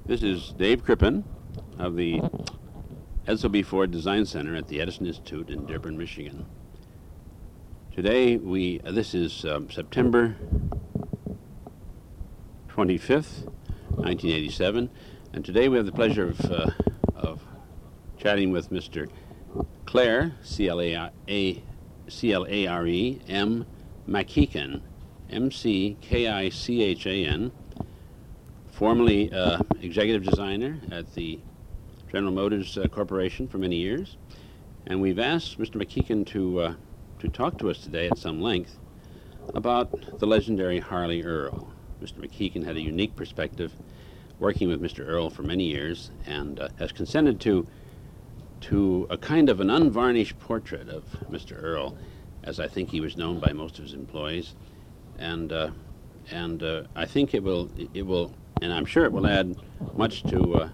This is Dave Crippen of the Edsel B. Ford Design Center at the Edison Institute in Dearborn, Michigan. Today this is September 25th, 1987, and today we have the pleasure of chatting with Mr. Clare, C-L-A-R-E, M. McKeechan, M-C-K-I-C-H-A-N, formerly executive designer at the General Motors Corporation for many years. And we've asked Mr. McKeechan to talk to us today at some length about the legendary Harley Earl. Mr. McKeechan had a unique perspective working with Mr. Earl for many years and has consented to a kind of an unvarnished portrait of Mr. Earl, as I think he was known by most of his employees. And I think it will, and I'm sure it will add much to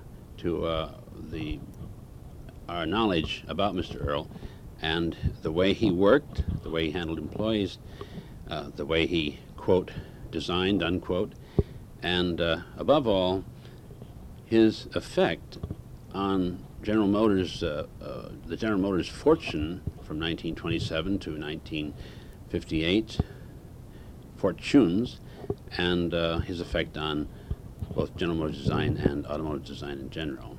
our knowledge about Mr. Earl and the way he worked, the way he handled employees, the way he, quote, designed, unquote, and above all, his effect on General Motors, the General Motors fortune from 1927 to 1958, fortunes, and his effect on both General Motors design and automotive design in general.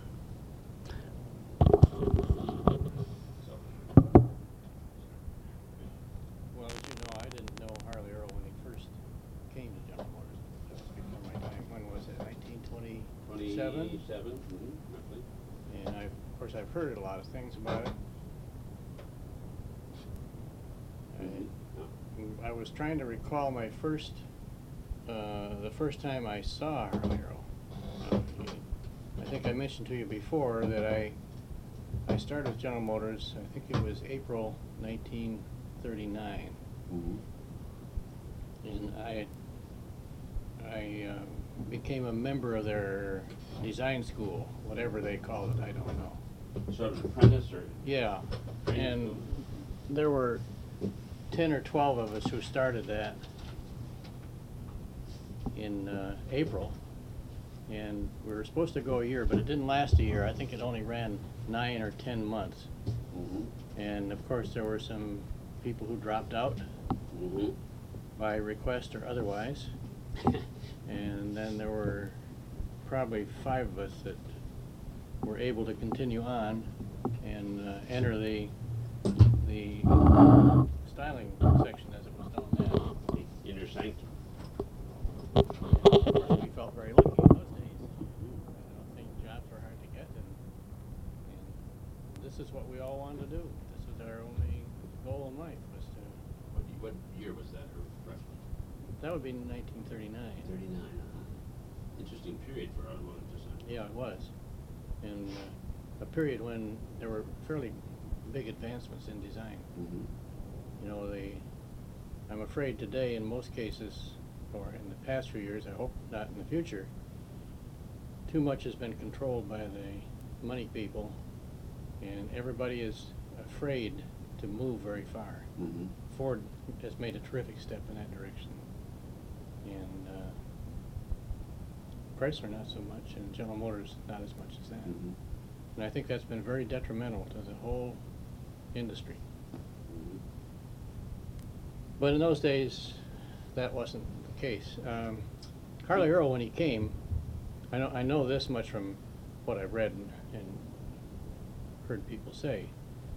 Well, as you know, I didn't know Harley Earl when he first came to General Motors. That was before my time. When was it? 1927? 27, roughly. And of course, I've heard a lot of things about it. I was trying to recall my the first time I saw Harley Earl. I think I mentioned to you before that I started with General Motors, I think it was April 1939. Mm-hmm. And I became a member of their design school, whatever they call it, I don't know. Sort of apprentice or? Yeah, and there were 10 or 12 of us who started that in April, and we were supposed to go a year, but it didn't last a year. I think it only ran 9 or 10 months. Mm-hmm. And of course there were some people who dropped out Mm-hmm. by request or otherwise. And then there were probably 5 of us that were able to continue on and enter the styling section, as it was known then. The inner sanctum. And of course, we felt very lucky in those days. I don't think jobs were hard to get, and this is what we all wanted to do. This was our only goal in life, was to. What year was that, or roughly? That would be 1939. 39. Interesting period for automotive design. Yeah, it was. And a period when there were fairly big advancements in design. Mm-hmm. You know, I'm afraid today, in most cases, or in the past few years, I hope not in the future, too much has been controlled by the money people, and everybody is afraid to move very far. Mm-hmm. Ford has made a terrific step in that direction, and Chrysler not so much, and General Motors not as much as that. Mm-hmm. And I think that's been very detrimental to the whole industry. Mm-hmm. But in those days, that wasn't the case. Harley Earl, when he came, I know this much from what I've read and heard people say.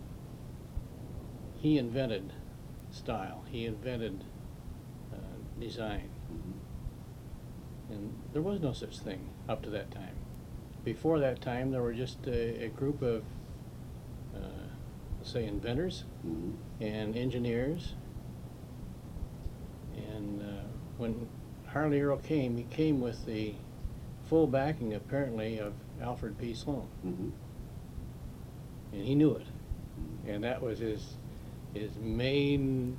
He invented style. He invented design. Mm-hmm. And there was no such thing up to that time. Before that time, there were just a group of, say, inventors Mm-hmm. and engineers. And when Harley Earl came, he came with the full backing, apparently, of Alfred P. Sloan. Mm-hmm. And he knew it. And that was his main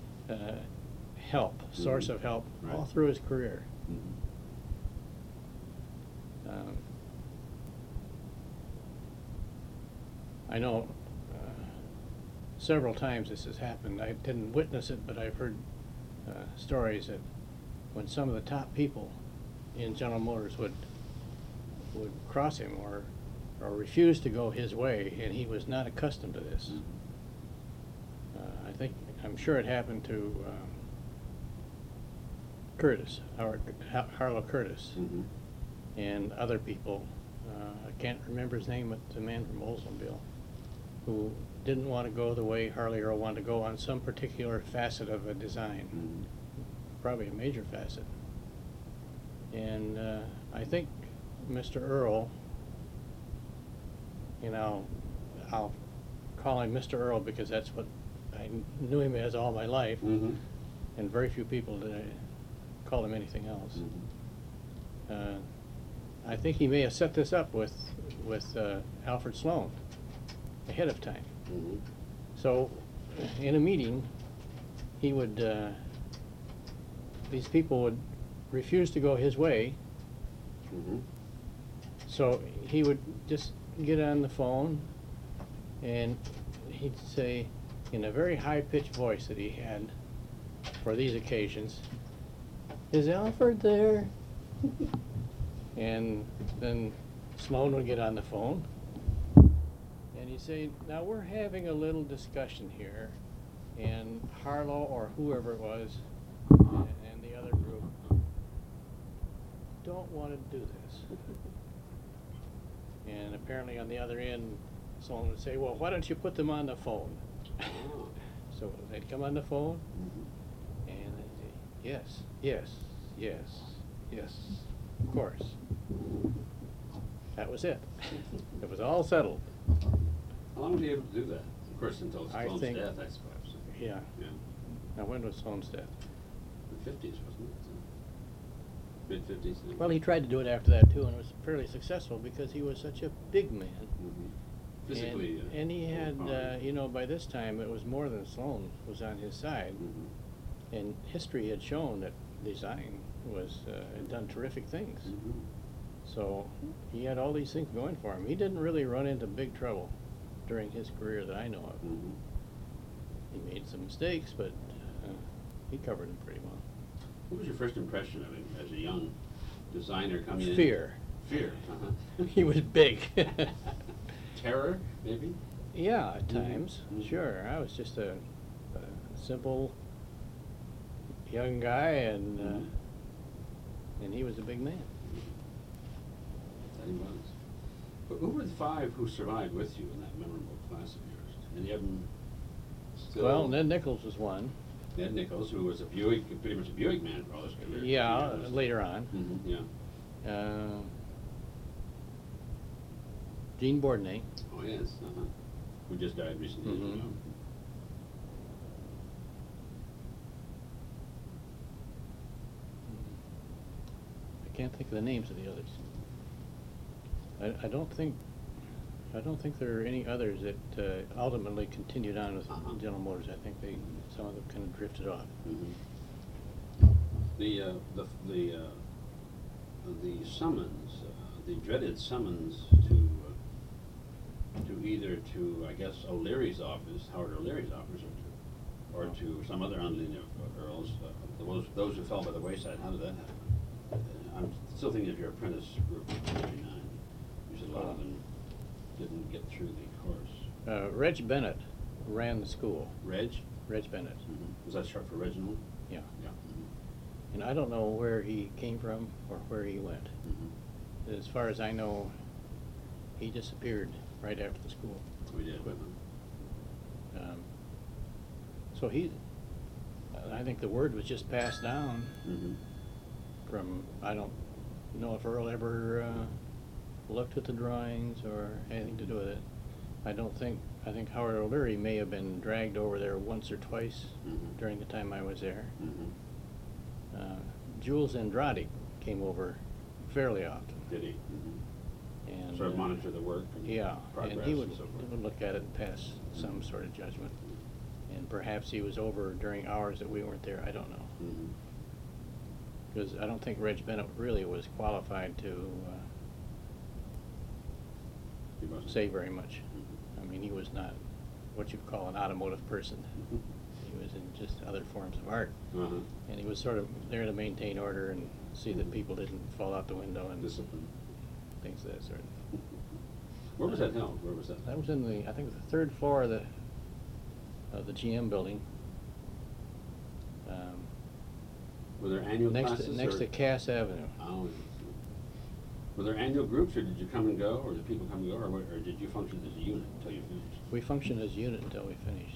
source of help Right. all through his career. Mm-hmm. I know several times this has happened. I didn't witness it, but I've heard stories that when some of the top people in General Motors would would cross him or refuse to go his way, and he was not accustomed to this. I'm sure it happened to Curtis, Harlow Curtis, and other people. I can't remember his name, but the man from Oldsmobile, who didn't want to go the way Harley Earl wanted to go on some particular facet of a design, probably a major facet. And I think Mr. Earl, you know, I'll call him Mr. Earl because that's what I knew him as all my life, and very few people call him anything else. I think he may have set this up with Alfred Sloan ahead of time. So, in a meeting, he would these people would refuse to go his way. So he would just get on the phone, and he'd say, in a very high-pitched voice that he had for these occasions, "Is Alfred there?" And then Sloan would get on the phone, and he'd say, "Now we're having a little discussion here, and Harlow or whoever it was, and the other group don't want to do this." And apparently on the other end, Sloan would say, "Well, why don't you put them on the phone?" So they'd come on the phone, and they'd say, "Yes, yes, yes, yes, of course." That was it. It was all settled. How long was he able to do that? Of course, until Sloan's death, I suppose. Yeah. Now, when was Sloan's death? The 50s, wasn't it? Mid-50s. Well, he tried to do it after that, too, and was fairly successful because he was such a big man. Physically. And he had, you know, by this time, it was more than Sloan was on his side. And history had shown that design had done terrific things. So he had all these things going for him. He didn't really run into big trouble during his career that I know of. He made some mistakes, but he covered them pretty well. What was your first impression of him as a young designer coming in? Fear. Fear. He was big. Terror, maybe? Yeah, at times. Sure. I was just a simple young guy, and he was a big man. That he was. But who were the 5 who survived with you in that memorable class of yours? Any of them still? Well, Ned Nichols was one. Ned Nichols, who was pretty much a Buick man for all his career. Yeah, later on. Gene Bourdonnais. Oh, yes. Who just died recently. I can't think of the names of the others. I don't think there are any others that ultimately continued on with General Motors. I think some of them kind of drifted off. The summons, the dreaded summons to either to, I guess, O'Leary's office, Howard O'Leary's office, or to some other underling of Earl's, those who fell by the wayside. How did that happen? I'm still thinking of your apprentice group in '59. You said a lot of them didn't get through the course. Reg Bennett ran the school. Reg Bennett. Was that short for Reginald? Yeah. And I don't know where he came from or where he went. As far as I know, he disappeared right after the school. We did. So I think the word was just passed down from, I don't know if Earl ever looked at the drawings or anything to do with it. I think Howard O'Leary may have been dragged over there once or twice during the time I was there. Jules Andrade came over fairly often. Did he? And sort of monitor the work and progress and he would so forth. look at it and pass some sort of judgment. And perhaps he was over during hours that we weren't there. I don't know. Because I don't think Reg Bennett really was qualified to say very much. I mean, he was not what you'd call an automotive person. He was in just other forms of art. And he was sort of there to maintain order and see that people didn't fall out the window. And discipline. things of that sort. Where was that held? Where was that? That was in the, I think, the 3rd floor of the GM building. Were there annual Next classes? next to Cass Avenue. Oh, were there annual groups, or did you come and go, or did people come and go, or did you function as a unit until you finished? We functioned as a unit until we finished.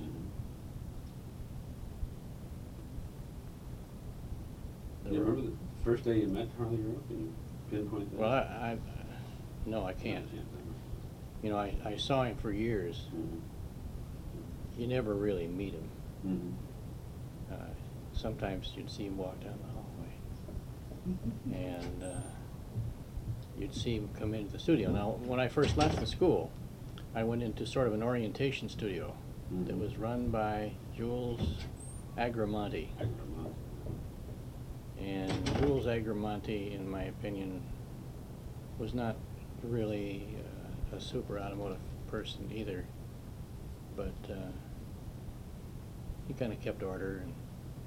Do you remember the first day you met Harley Earl? Can you pinpoint that? Well, no, I can't. You know, I saw him for years. Mm-hmm. You never really meet him. Mm-hmm. Sometimes you'd see him walk down the hallway, and you'd see him come into the studio. Now, when I first left the school, I went into sort of an orientation studio that was run by Jules Agramonte. And Jules Agramonte, in my opinion, was not really a super automotive person either, but he kind of kept order and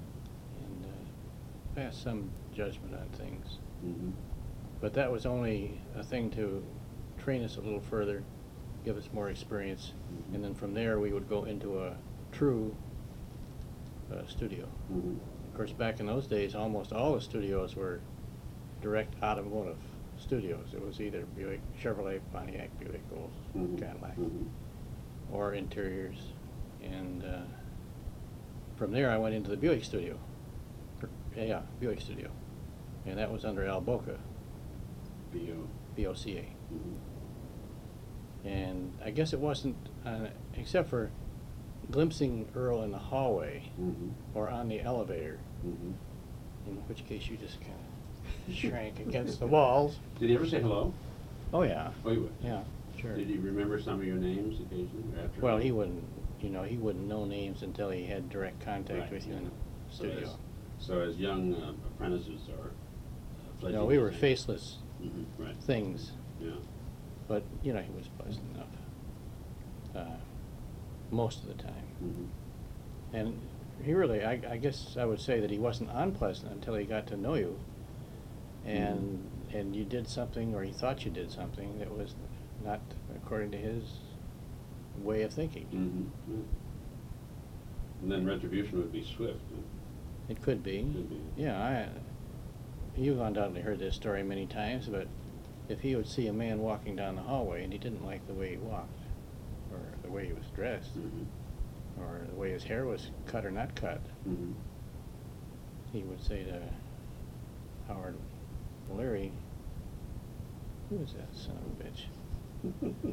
passed some judgment on things. Mm-hmm. But that was only a thing to train us a little further, give us more experience, and then from there we would go into a true studio. Mm-hmm. Of course, back in those days, almost all the studios were direct automotive studios. It was either Buick, Chevrolet, Pontiac, Buick, Olds, Mm-hmm. Cadillac, Mm-hmm. or interiors. And from there, I went into the Buick studio. Yeah, Buick studio, and that was under Al Boca, BOCA. Mm-hmm. And I guess it wasn't, except for glimpsing Earl in the hallway Mm-hmm. or on the elevator, Mm-hmm. in which case you just kind of shrank against the walls. Did he ever say hello? Oh yeah, Oh, he would. yeah, sure. Did he remember some of your names occasionally or after? Well, he wouldn't, you know, he wouldn't know names until he had direct contact Right, with you in yeah. the studio. So as young apprentices or fledgling No, we were engineers- faceless Mm-hmm. Right. things, Yeah. but, you know, he was pleasant enough, most of the time. Mm-hmm. And he really, I guess I would say that he wasn't unpleasant until he got to know you, and you did something, or he thought you did something that was not according to his way of thinking. Mm-hmm. Yeah. And then retribution would be swift. Huh? It could be. Could be. Yeah, you've undoubtedly heard this story many times, but if he would see a man walking down the hallway and he didn't like the way he walked, or the way he was dressed, Mm-hmm. or the way his hair was cut or not cut, Mm-hmm. he would say to Howard, Larry, who is that son of a bitch?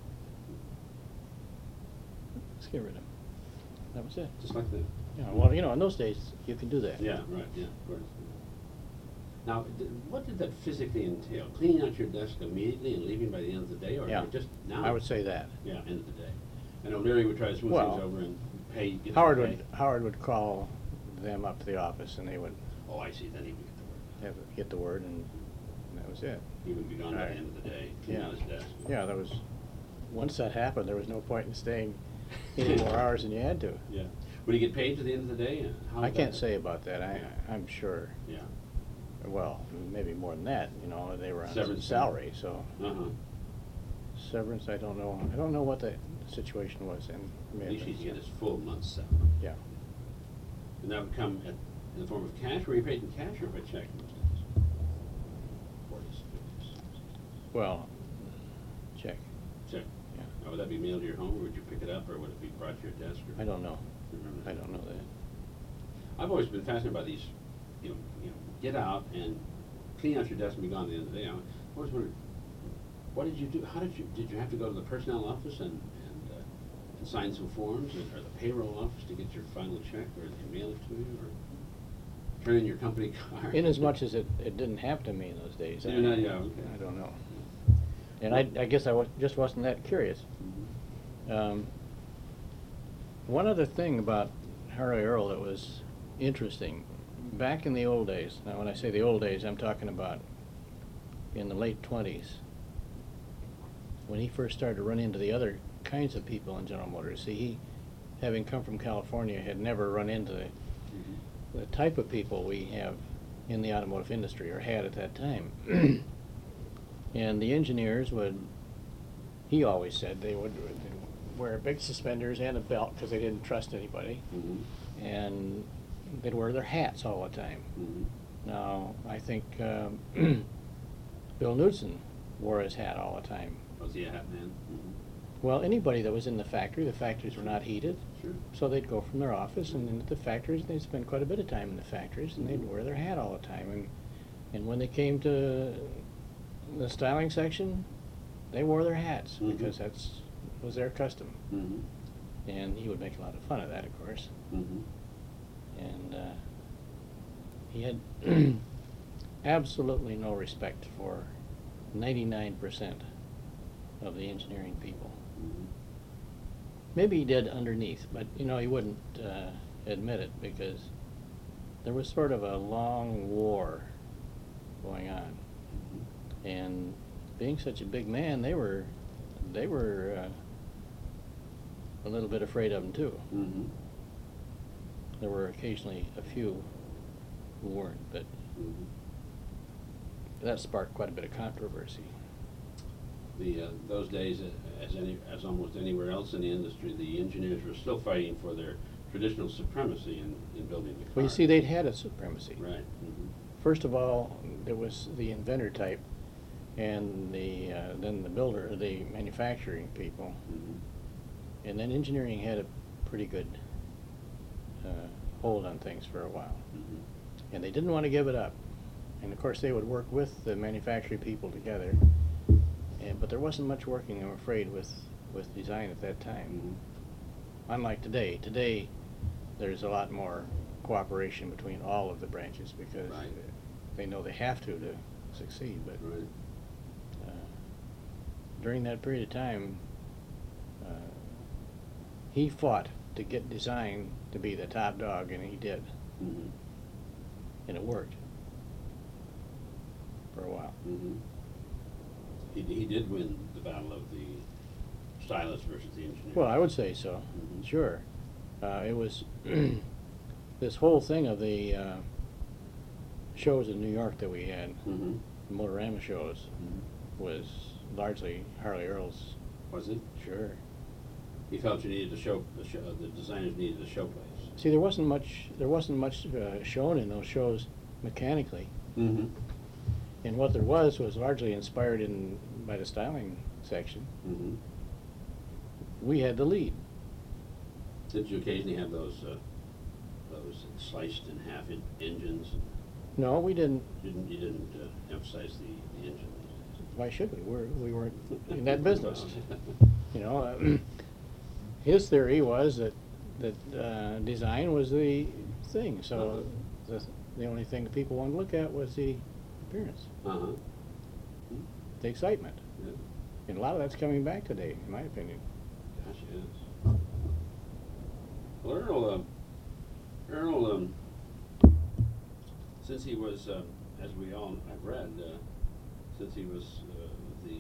Let's get rid of him. That was it. Just like that. Yeah, well, you know, in those days, you could do that. Yeah, right, yeah, of course. Now, what did that physically entail? Cleaning out your desk immediately and leaving by the end of the day, or Yeah, just now? I would say that. Yeah, end of the day. I know Larry would try to smooth Well, things over and get Howard some pay. Howard would call them up to the office, and they would Oh, I see, then he would get to work. get the word, and that was it. He would be gone by Right. the end of the day, clean Yeah. out his desk. Yeah, that was, once that happened, there was no point in staying any more hours than you had to. Yeah. Would he get paid to the end of the day? How I did can't that- say about that. I'm sure. Yeah. Well, maybe more than that. You know, they were on Severance pay. salary, so Uh-huh. severance. I don't know. I don't know what the situation was. And At least he'd get yeah. his full month's salary. Yeah. And that would come in the form of cash? Were you paid in cash or by check in those days? 40s, 50s. Well, check. Check. Yeah. Now, would that be mailed to your home, or would you pick it up, or would it be brought to your desk? Or I don't know. remember that? I don't know that. I've always been fascinated by these, you know, get out and clean out your desk and be gone at the end of the day. I always wondered, what did you do? How did you have to go to the personnel office and sign some forms, or the payroll office to get your final check, or they mail it to you, or turn in your company car? In as much as it didn't happen to me in those days. Yeah, no, yeah, okay. I don't know. And I guess I just wasn't that curious. Mhm. One other thing about Harley Earl that was interesting, back in the old days, now when I say the old days, I'm talking about in the late 20s, when he first started to run into the other kinds of people in General Motors. See, he, having come from California, had never run into the type of people we have in the automotive industry, or had at that time. And the engineers would, he always said they would wear big suspenders and a belt because they didn't trust anybody. Mm-hmm. And they'd wear their hats all the time. Mm-hmm. Now, I think Bill Knudsen wore his hat all the time. Was he a hat man? Mm-hmm. Well, anybody that was in the factories were not heated, Sure. so they'd go from their office and into the factories, and they'd spend quite a bit of time in the factories, and they'd wear their hat all the time. And when they came to the styling section, they wore their hats because that's was their custom. Mm-hmm. And he would make a lot of fun of that, of course. Mm-hmm. And he had absolutely no respect for 99% of the engineering people. Mm-hmm. Maybe he did underneath, but you know, he wouldn't admit it because there was sort of a long war going on. Mm-hmm. And being such a big man, they were a little bit afraid of him too. Mm-hmm. There were occasionally a few who weren't, but Mm-hmm. that sparked quite a bit of controversy. Those days, as almost anywhere else in the industry, the engineers were still fighting for their traditional supremacy in building the car. Well, you see, they'd had a supremacy. Right. Mm-hmm. First of all, there was the inventor type, and then the builder, the manufacturing people, Mm-hmm. and then engineering had a pretty good hold on things for a while. Mm-hmm. And they didn't want to give it up. And of course, they would work with the manufacturing people together. But there wasn't much working, I'm afraid, with design at that time. Mm-hmm. Unlike today. Today, there's a lot more cooperation between all of the branches because Right. they know they have to succeed. But Right. during that period of time, he fought to get design to be the top dog, and he did. Mm-hmm. And it worked for a while. Mm-hmm. He did win the battle of the stylist versus the engineer. Well, I would say so. Mm-hmm. Sure. It was this whole thing of the shows in New York that we had, Mm-hmm. the Motorama shows, Mm-hmm. was largely Harley Earl's. Was it? Sure. He felt you needed the designers needed a showplace. See, there wasn't much shown in those shows mechanically, Mm-hmm. and what there was largely inspired by the styling section. Mm-hmm. We had the lead. Did you occasionally have those sliced in half engines? No, we didn't. You didn't emphasize the engine. Why should we? We weren't in that business. You know, his theory was that design was the thing. So the only thing that people wanted to look at was the appearance, Uh-huh. the excitement, Yeah. and a lot of that's coming back today, in my opinion. Gosh, it is. Well, Earl, since he was, as we all have read, since he was the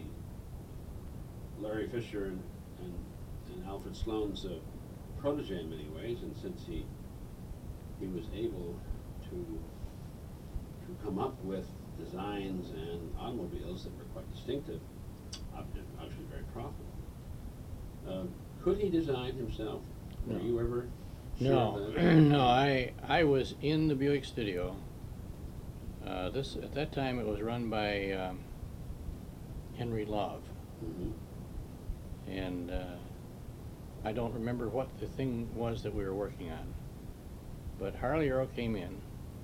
Larry Fisher and Alfred Sloan's protege in many ways, and since he was able to come up with designs and automobiles that were quite distinctive, obviously very profitable. Could he design himself? No. Were you ever sure No, of that? no. I was in the Buick studio. At that time it was run by Henry Love, Mhm. and I don't remember what the thing was that we were working on. But Harley Earl came in,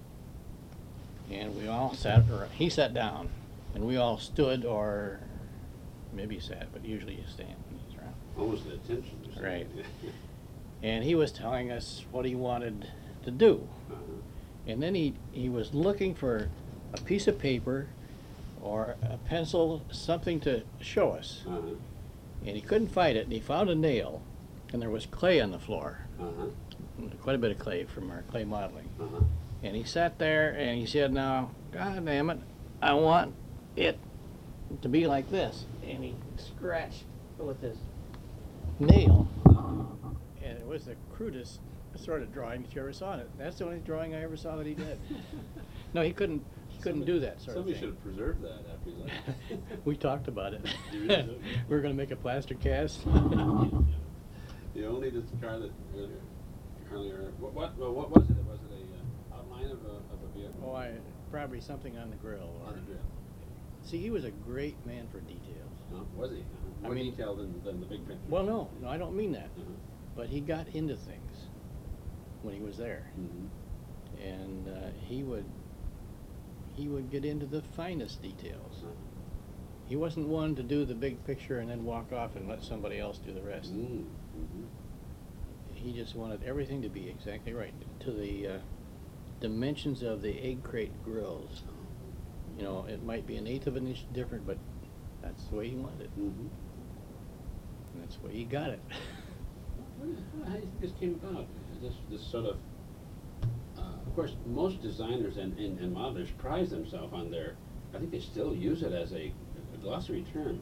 and we all sat, or he sat down, and we all stood, or maybe sat, but usually you stand when he's around. Almost the attention. Right. And he was telling us what he wanted to do. Uh-huh. And then he was looking for a piece of paper or a pencil, something to show us. Uh-huh. And he couldn't find it, and he found a nail, and there was clay on the floor. Uh-huh. Quite a bit of clay from our clay modeling. Uh-huh. And he sat there and he said, "Now, God damn it, I want it to be like this." And he scratched with his nail. And it was the crudest sort of drawing that you ever saw. That's the only drawing I ever saw that he did. No, he couldn't couldn't do that sort of Somebody thing. should have preserved that after he left. We talked about it. You really did? We were going to make a plaster cast. The only this car that earlier, what was it? Was it a outline of a vehicle? Oh, probably something on the grill. Or, On the grill. See, he was a great man for details. No, was he? I More mean- detail than the big picture. Well, no, I don't mean that. Uh-huh. But he got into things when he was there, Mhm. and he would get into the finest details. Uh-huh. He wasn't one to do the big picture and then walk off and let somebody else do the rest. Mm, mhm. He just wanted everything to be exactly right, to the dimensions of the egg crate grills. You know, it might be an eighth of an inch different, but that's the way he wanted it, Mhm. and that's the way he got it. How do you think this came about? This sort of, of course, most designers and modelers prize themselves on their, I think they still use it as a glossary term.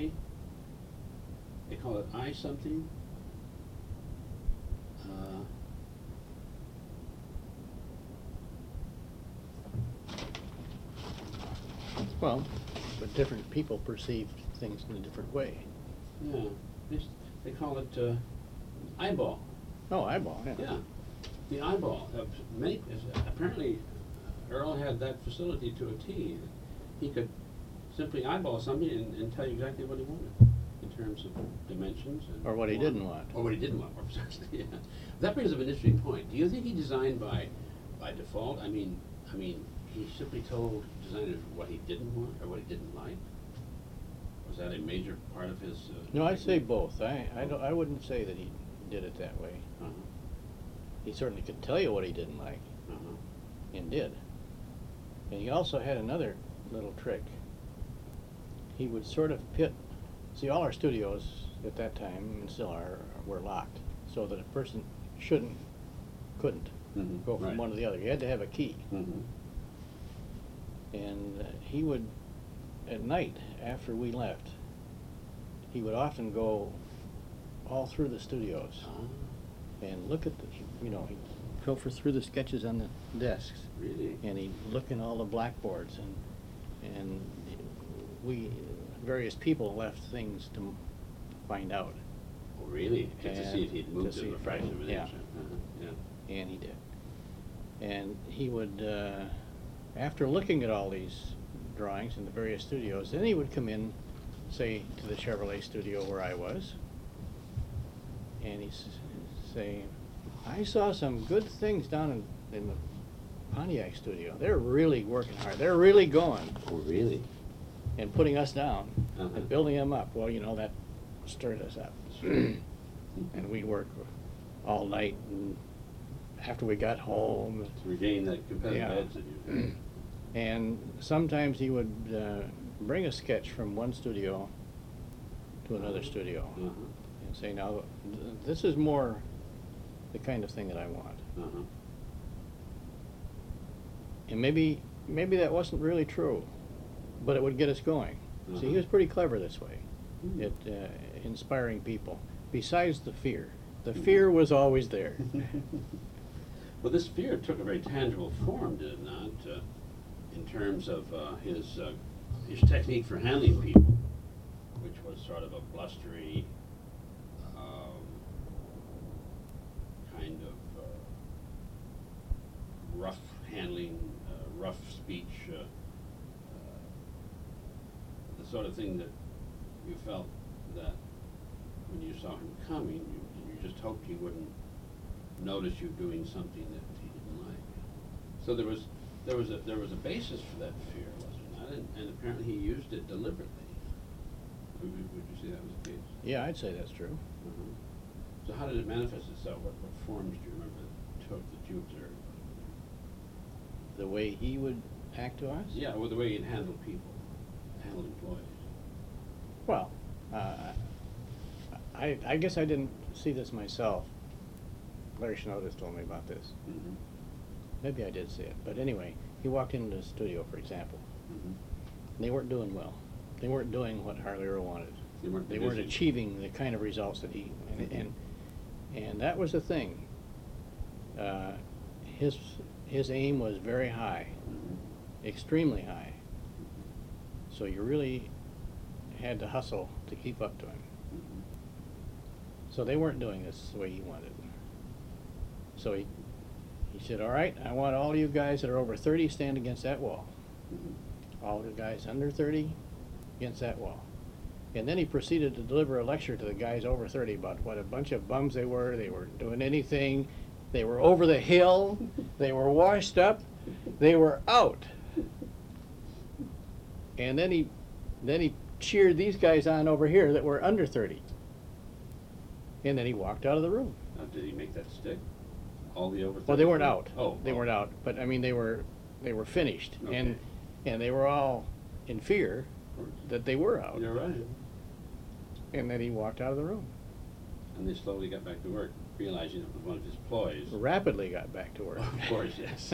They call it I something. Well, but different people perceive things in a different way. Yeah, they call it eyeball. Oh, eyeball, yeah. Yeah, the eyeball. Apparently, Earl had that facility to a T. He could simply eyeball something and tell you exactly what he wanted in terms of dimensions. And Or what he form. didn't want. Or what he didn't want, more precisely, yeah. That brings up an interesting point. Do you think he designed by default? I mean, he simply told designers what he didn't want or what he didn't like? Was that a major part of his... No, I'd say both. I wouldn't say that he did it that way. Uh-huh, He certainly could tell you what he didn't like, uh-huh. and did. And he also had another little trick. He would sort of pit, see, all our studios at that time, and still are, were locked, so that a person couldn't Mhm, go from right. one to the other. You had to have a key. Mhm. And he would, at night, after we left, he would often go all through the studios Ah, and look at the, you know, he'd go through the sketches on the desks, really? and he'd look in all the blackboards, and we, various people left things to find out, Oh, really? Just to see if And he'd moved to see it a if fraction of an yeah. inch. Uh-huh, yeah. and he did. And he would, after looking at all these drawings in the various studios, then he would come in, say, to the Chevrolet studio where I was, and he'd say, I saw some good things down in the Pontiac studio. They're really working hard. They're really going Oh, really? and putting us down Uh-huh. and building them up. Well, you know, that stirred us up. And we'd work all night, and after we got home, To regain that competitive Yeah. edge that you... and sometimes he would bring a sketch from one studio to another studio Uh-huh, and say, now, this is more the kind of thing that I want. uh-huh. And maybe that wasn't really true, but it would get us going. See, he was pretty clever this way, Hmm. at inspiring people, besides the fear. The fear was always there. Well, this fear took a very tangible form, did it not, in terms of his technique for handling people, which was sort of a blustery, kind of rough handling, rough speech, the sort of thing that you felt that when you saw him coming, you just hoped he wouldn't notice you doing something that he didn't like. So there was a basis for that fear, was there not? And apparently he used it deliberately. Would you say that was the case? Yeah, I'd say that's true. Uh-huh. So how did it manifest itself? What forms do you remember it took that you observed? The way he would act to us? Yeah, or the way he'd handle people, handle employees. Well, I guess I didn't see this myself. Larry Schnotis told me about this. Mm-hmm. Maybe I did see it. But anyway, he walked into the studio, for example, Mm-hmm. and they weren't doing well. They weren't doing what Harley Earl wanted. They weren't They weren't producing. achieving the kind of results that he, and that was the thing. His aim was very high, Mm-hmm. extremely high. So you really had to hustle to keep up to him. Mhm. So they weren't doing this the way he wanted. So he said, all right, I want all you guys that are over 30 stand against that wall. Mhm. All the guys under 30 against that wall. And then he proceeded to deliver a lecture to the guys over 30 about what a bunch of bums they weren't doing anything, they were over the hill, they were washed up, they were out. And then he cheered these guys on over here that were under 30. And then he walked out of the room. Now, did he make that stick? All the over 30? Well, they weren't out. Oh. They weren't out. But I mean, they were finished. Okay. And they were all in fear that they were out. You're right. And then he walked out of the room. And they slowly got back to work, realizing it was one of his ploys. Rapidly got back to work. Of course, yes.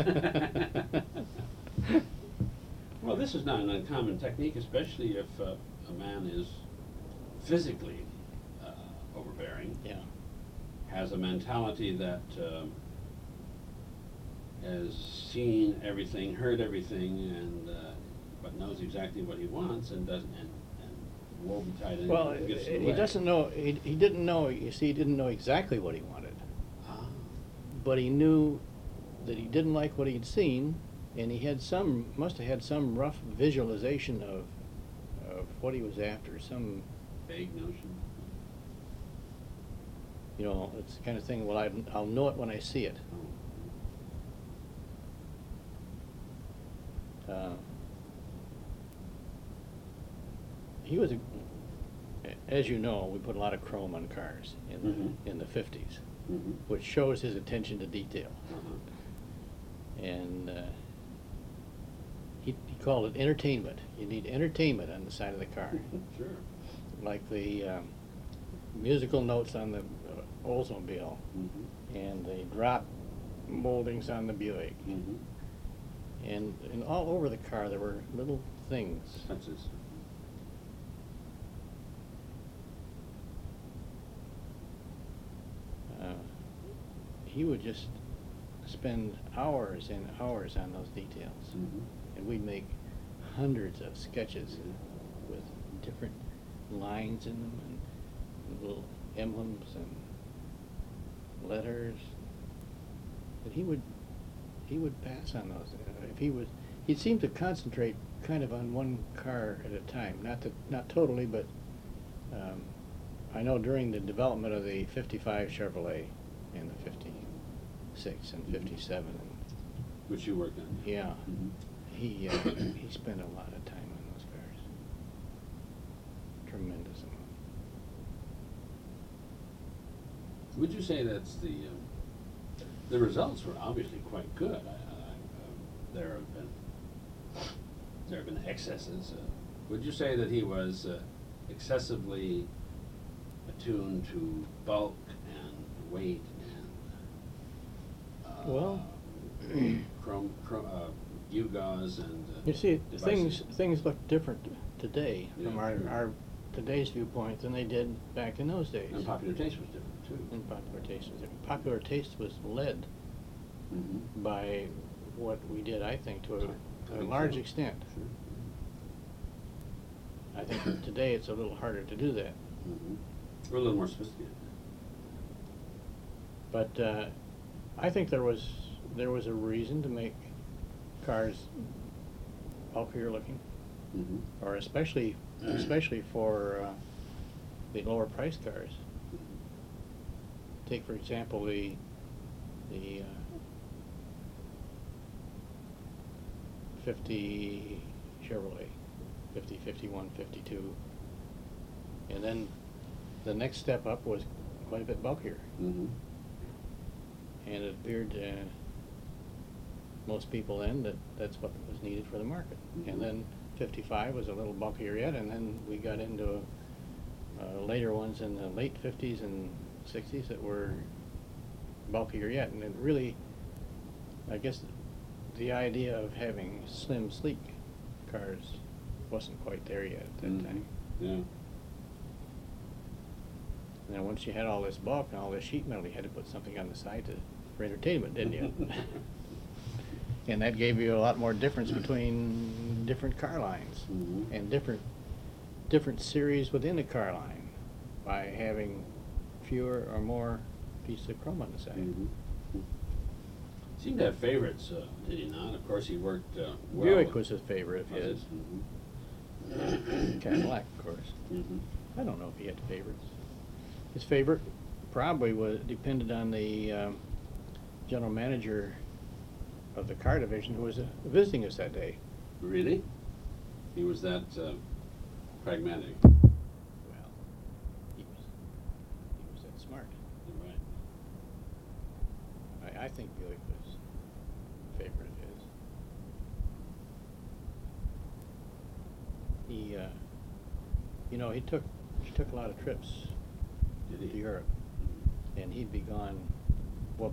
Well, this is not an uncommon technique, especially if a man is physically overbearing, Yeah. has a mentality that has seen everything, heard everything, and but knows exactly what he wants and doesn't and woe-betide anything Well, that gets in the he way. doesn't know. He didn't know. You see, he didn't know exactly what he wanted, Ah, but he knew that he didn't like what he'd seen, and he had must have had some rough visualization of what he was after. Some, vague notion. you know, it's the kind of thing. Well, I'll know it when I see it. Oh. He was, as you know, we put a lot of chrome on cars Mhm. in the 50s, Mhm. which shows his attention to detail. Uh-huh. And he called it entertainment. You need entertainment on the side of the car, Sure. like the musical notes on the Oldsmobile Mhm. and the drop moldings on the Buick. Mhm. And all over the car there were little things. Touches. He would just spend hours and hours on those details. Mhm. And we'd make hundreds of sketches with different lines in them and little emblems and letters. But he would pass on those. He seemed to concentrate kind of on one car at a time. Not totally, but I know during the development of the 55 Chevrolet and the 56 and 57, and Which you worked on. yeah, Mhm. he spent a lot of time on those cars. Tremendous amount. Would you say that's the results were obviously quite good? There have been excesses. Would you say that he was excessively attuned to bulk and weight and Well, chrome gewgaws and you see, devices? things look different today from Yeah, sure. our today's viewpoint than they did back in those days. And popular taste was different too. And popular taste was different. Popular taste was led Mhm. by what we did, I think, to I a think large so. extent. Sure. I think that today it's a little harder to do that. Mhm. We're a little more sophisticated. But I think there was a reason to make cars bulkier looking, Mhm. or especially for the lower price cars. Take for example the 50 Chevrolet, 50, 51, 52, and then the next step up was quite a bit bulkier. Mhm. And it appeared to most people then that that's what was needed for the market. Mhm. And then 55 was a little bulkier yet, and then we got into later ones in the late 50s and 60s that were bulkier yet. And it really, I guess, the idea of having slim, sleek cars wasn't quite there yet at that Mhm. time. Yeah. And then once you had all this bulk and all this sheet metal, you had to put something on the side for entertainment, didn't you? And that gave you a lot more difference between different car lines Mhm. and different series within a car line by having fewer or more pieces of chrome on the side. Mhm. Seemed to have favorites, did he not? Of course, he worked well. Buick was his favorite of Was it? his. Mhm. Cadillac, of course. Mhm. I don't know if he had favorites. His favorite probably depended on the general manager of the car division who was visiting us that day. Really? He was that pragmatic. Well, he was that smart. You're right. I think Buick was a favorite of his. He, he took a lot of trips Did to he? Europe, and he'd be gone. Well,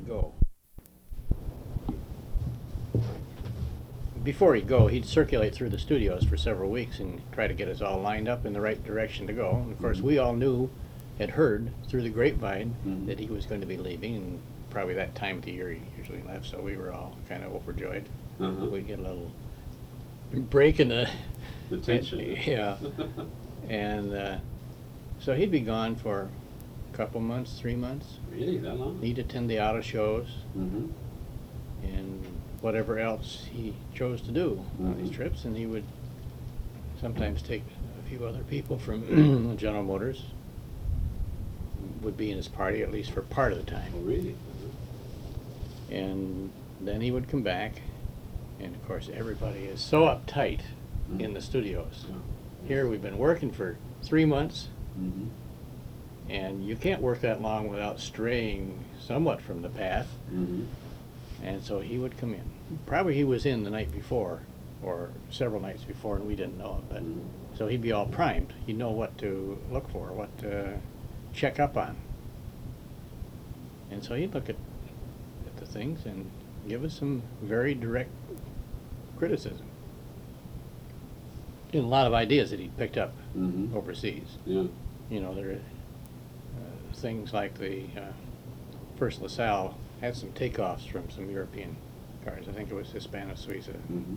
before he'd go, he'd circulate through the studios for several weeks and try to get us all lined up in the right direction to go. And of course, Mhm. we all had heard through the grapevine Mhm. that he was going to be leaving, and probably that time of the year he usually left, so we were all kind of overjoyed. Uh-huh. We'd get a little break in the The tension. Yeah. And so he'd be gone for a couple months, 3 months. Really? That long? He'd attend the auto shows Mm-hmm. and whatever else he chose to do on these Mhm. trips, and he would sometimes take a few other people from General Motors, would be in his party at least for part of the time. Oh, really? Uh-huh. And then he would come back, and of course everybody is so uptight in the studios. Yeah. Here we've been working for 3 months, Mm-hmm. and you can't work that long without straying somewhat from the path. Mm-hmm. And so he would come in. Probably he was in the night before, or several nights before, and we didn't know it. But Mhm. so he'd be all primed. He'd know what to look for, what to check up on. And so he'd look at the things and give us some very direct criticism. And a lot of ideas that he'd picked up Mm-hmm. overseas. Yeah. You know, there are things like the first LaSalle had some takeoffs from some European cars. I think it was Hispano Suiza. Mm-hmm.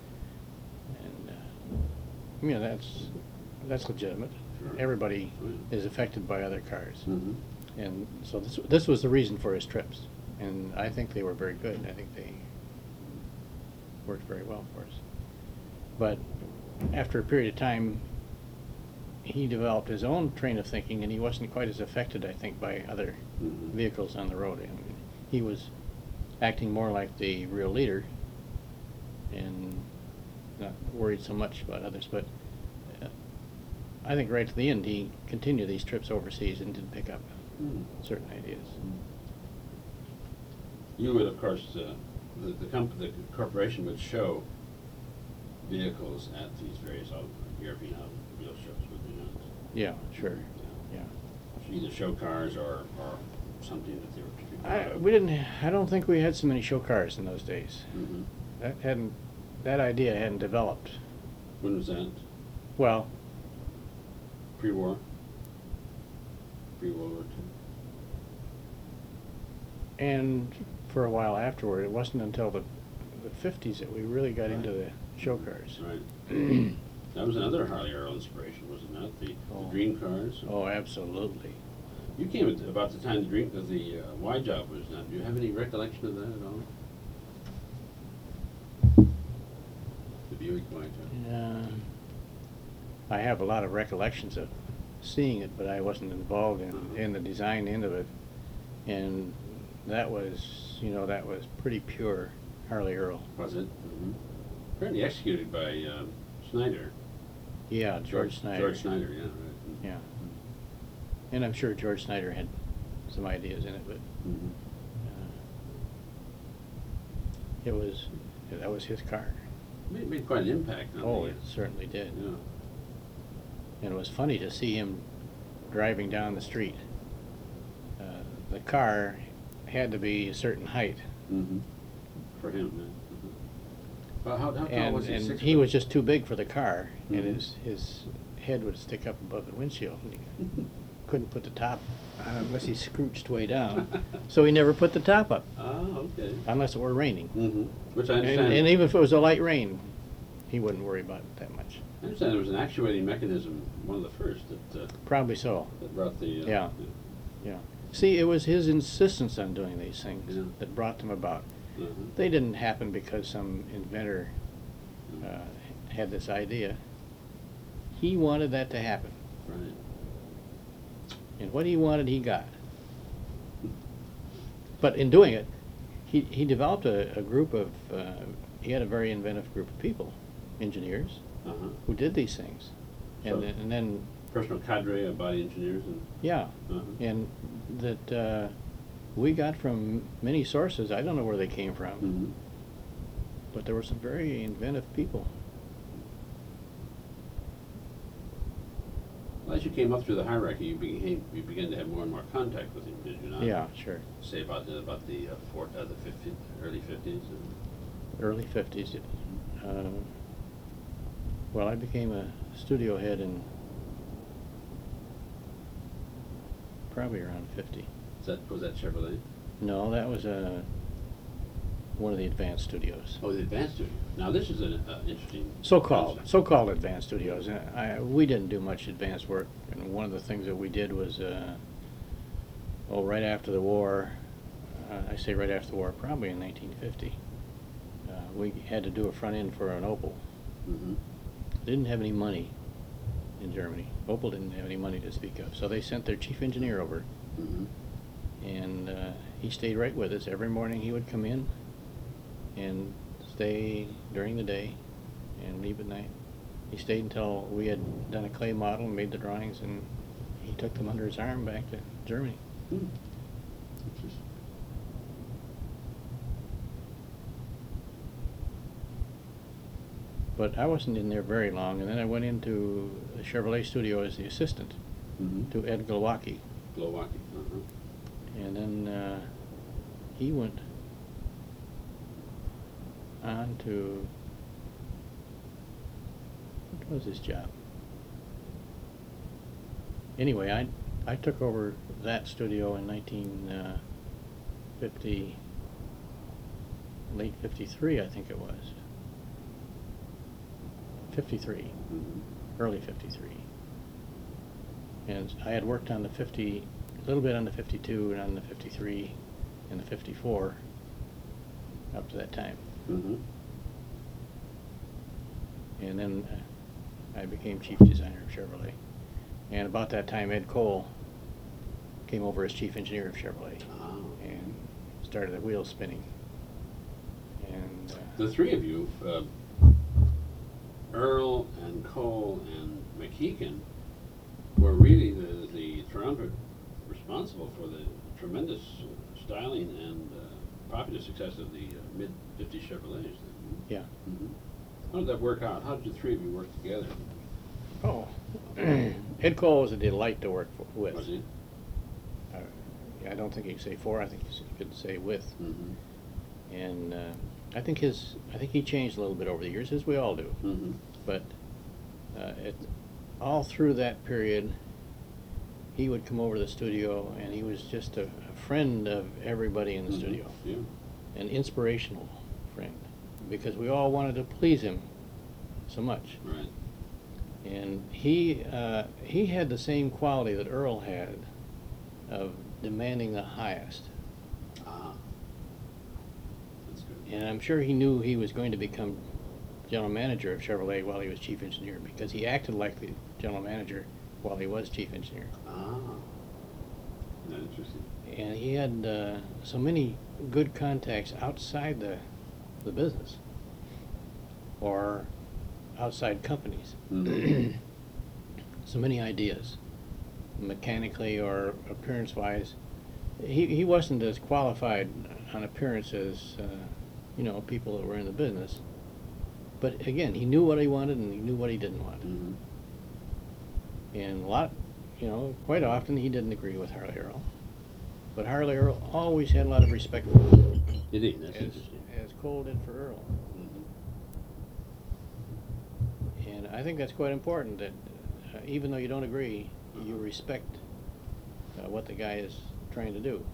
And that's legitimate. Sure. Everybody Oh, yeah. is affected by other cars. Mm-hmm. And so this was the reason for his trips. And I think they were very good. I think they worked very well for us. But after a period of time, he developed his own train of thinking, and he wasn't quite as affected, I think, by other Mhm. vehicles on the road. And he was acting more like the real leader and not worried so much about others. But I think right to the end, he continued these trips overseas and did pick up Mm. certain ideas. You would, of course, the corporation would show vehicles at these various European automobile shows, would they not? Yeah, sure. Yeah. Either show cars or something that they were particularly proud of. I don't think we had so many show cars in those days. Mhm. That idea hadn't developed. When was that? Well, Pre-war? Pre-World War II? and for a while afterward, it wasn't until the 50s that we really got into the show cars. Right. That was another Harley Earl inspiration, was it not? The Oh. dream cars? Oh, absolutely. You came at about the time the Y job was done. Do you have any recollection of that at all? The Buick Y job? I have a lot of recollections of seeing it, but I wasn't involved in the design end of it. And that was pretty pure Harley Earl. Was it? Mm-hmm. Apparently executed by Snyder. Yeah, George Snyder. George Snyder, yeah, right. Yeah. And I'm sure George Snyder had some ideas in it, but Mm-hmm. that was his car. Made quite an impact on Oh, the... it certainly did. Yeah. And it was funny to see him driving down the street. The car had to be a certain height, Mm-hmm. For him, yeah. Well, how tall and was he? and 6 he foot? was just too big for the car, Mhm. and his head would stick up above the windshield. couldn't put the top unless he scrooched way down. So he never put the top up, Oh, okay. unless it were raining. Mm-hmm. Which I And, understand. and even if it was a light rain, he wouldn't worry about it that much. I understand there was an actuating mechanism, one of the first, Probably so. that brought the... Yeah. Yeah. See, it was his insistence on doing these things Yeah. that brought them about. Uh-huh. They didn't happen because some inventor had this idea. He wanted that to happen. Right. And what he wanted, he got. But in doing it, he developed a group of, he had a very inventive group of people, engineers, Uh-huh. who did these things. So- And then, Personal cadre of body engineers and... yeah, Uh-huh. and that we got from many sources. I don't know where they came from, Mm-hmm. but there were some very inventive people. Well, as you came up through the hierarchy, you began to have more and more contact with him, did you not? Yeah, sure. Say about the early 50s. Early 50s. Well, I became a studio head in probably around 50. Was that Chevrolet? No, that was one of the advanced studios. Oh, the advanced studio. Now this is an interesting... So-called advanced studios. We didn't do much advanced work, and one of the things that we did was, right after the war, I say right after the war, probably in 1950, we had to do a front end for an Opel. Mm-hmm. Didn't have any money in Germany. Opel didn't have any money to speak of, so they sent their chief engineer over, Mm-hmm. and he stayed right with us. Every morning he would come in and stay during the day and leave at night. He stayed until we had done a clay model and made the drawings, and he took them under his arm back to Germany. Hmm. Interesting. But I wasn't in there very long, and then I went into the Chevrolet studio as the assistant Mm-hmm. to Ed Glowacki. Glowacki. Uh-huh. And then he went on to, what was his job? Anyway, I took over that studio in 1950, late 53, I think it was. 53, Mm-hmm. early 53. And I had worked on the 50, a little bit on the 52 and on the 53 and the 54 up to that time. Mm-hmm. And then I became chief designer of Chevrolet. And about that time, Ed Cole came over as chief engineer of Chevrolet Oh. and started the wheels spinning. And The three of you, Earl and Cole and McKeegan, were really the triumvirate responsible for the tremendous styling and popular success of the mid-50s Chevrolets. yeah. Mm-hmm. How did that work out? How did the three of you work together? Oh, Ed Cole was a delight to work with. Was he? I don't think he could say for. I think he could say with. Mm-hmm. And I think he changed a little bit over the years, as we all do. Mm-hmm. But all through that period, he would come over to the studio, and he was just a friend of everybody in the Mm-hmm. studio, Yeah. an inspirational friend, because we all wanted to please him so much. Right. And he had the same quality that Earl had of demanding the highest. Ah. That's good. And I'm sure he knew he was going to become general manager of Chevrolet while he was chief engineer, because he acted like the general manager while he was chief engineer. Ah. That's interesting. And he had so many good contacts outside the business or outside companies. Mm-hmm. So many ideas, mechanically or appearance-wise. He wasn't as qualified on appearance as people that were in the business. But again, he knew what he wanted and he knew what he didn't want. Mm-hmm. And quite often he didn't agree with Harley Earl. But Harley Earl always had a lot of respect for him, Did he? That's as interesting. Cole did for Earl. Mm-hmm. And I think that's quite important, that even though you don't agree, you respect what the guy is trying to do.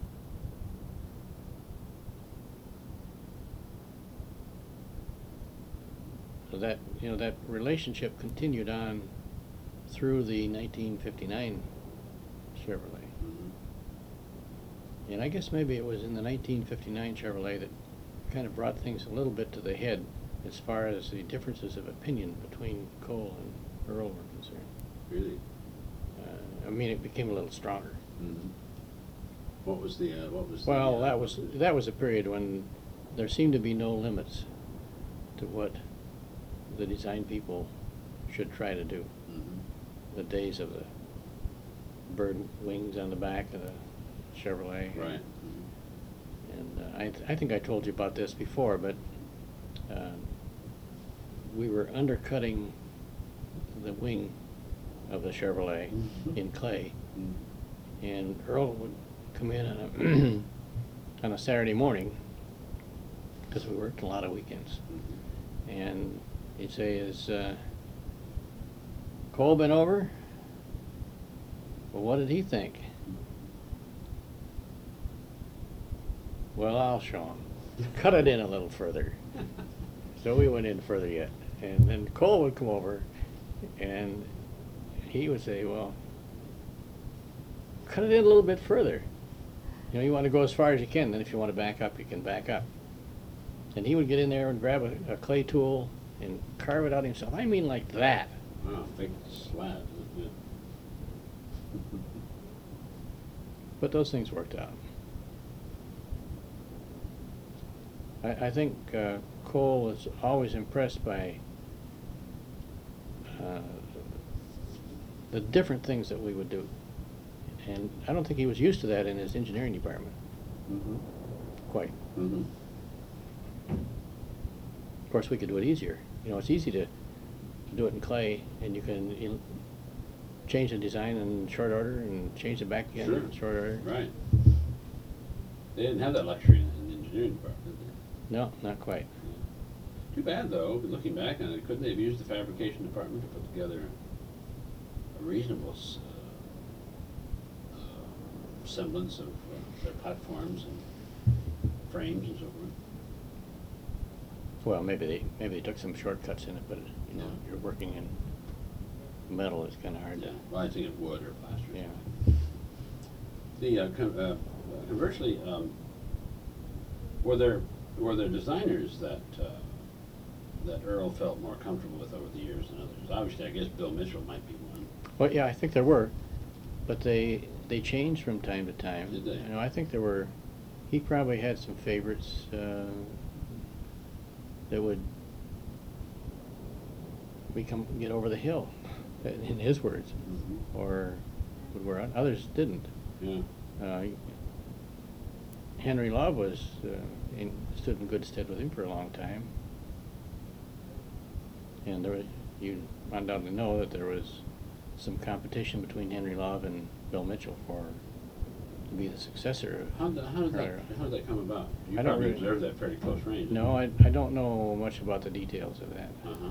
So that, that relationship continued on through the 1959 Chevrolet. Mhm. And I guess maybe it was in the 1959 Chevrolet that kind of brought things a little bit to the head as far as the differences of opinion between Cole and Earl were concerned. Really? I mean, it became a little stronger. Mhm. What was the? Well, that was a period when there seemed to be no limits to what the design people should try to do. Mhm. The days of the bird wings on the back of the Chevrolet. Right. And I think I told you about this before, but we were undercutting the wing of the Chevrolet in clay, and Earl would come in on a, on a Saturday morning, because we worked a lot of weekends, and he'd say, "Is Cole been over?" Well, what did he think? Well, I'll show him. Cut it in a little further. So we went in further yet. And then Cole would come over, and he would say, well, cut it in a little bit further. You want to go as far as you can. Then if you want to back up, you can back up. And he would get in there and grab a clay tool and carve it out himself. I mean like that. Wow, big slab, isn't it? But those things worked out. I think Cole was always impressed by the different things that we would do. And I don't think he was used to that in his engineering department. Mhm. Quite. Mhm. Of course, we could do it easier. It's easy to do it in clay, and you can change the design in short order and change it back again in short order. Right. They didn't have that luxury in the engineering department, did they? No, not quite. Too bad, though, looking back on it. Couldn't they have used the fabrication department to put together a reasonable semblance of their platforms and frames and so forth? Well, maybe they took some shortcuts in it, but Yeah. you're working in metal, it's kind of hard Yeah. to. Well, I think of wood or plaster. Yeah. Conversely, were there designers that Earl felt more comfortable with over the years than others? Obviously, I guess Bill Mitchell might be one. Well, yeah, I think there were, but they changed from time to time. Did they? I think there were. He probably had some favorites that would get over the hill, in his words, Mm-hmm. or where others didn't. Yeah. Henry Love stood in good stead with him for a long time, and you undoubtedly know that there was some competition between Henry Love and Bill Mitchell to be the successor. How did that come about? You I don't probably really- observed that fairly close range. No, I don't know much about the details of that. Uh-huh.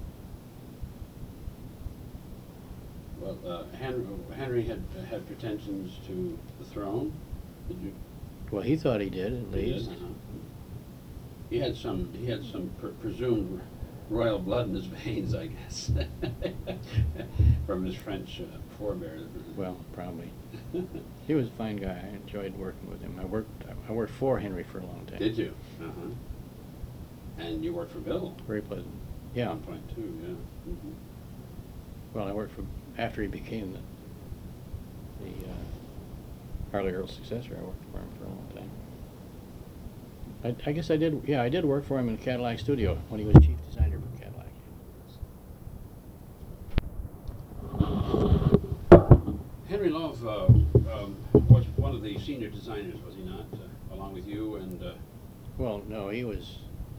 Well, Henry had pretensions to the throne. Did you? Well, he thought he did, at He did? least. Uh-huh. He had some presumed royal blood in his veins, I guess, from his French forebears. Well, probably. He was a fine guy. I enjoyed working with him. I worked for Henry for a long time. Did you? Uh-huh. And you worked for Bill? Very pleasant. At Yeah. one point, too, yeah. Mm-hmm. Well, I worked after he became the Harley Earl's successor. I worked for him for a long time. I guess I did. Yeah, I did work for him in the Cadillac studio when he was chief designer for Cadillac. Henry Love was one of the senior designers, was he not? Along with you and... Well, no, he was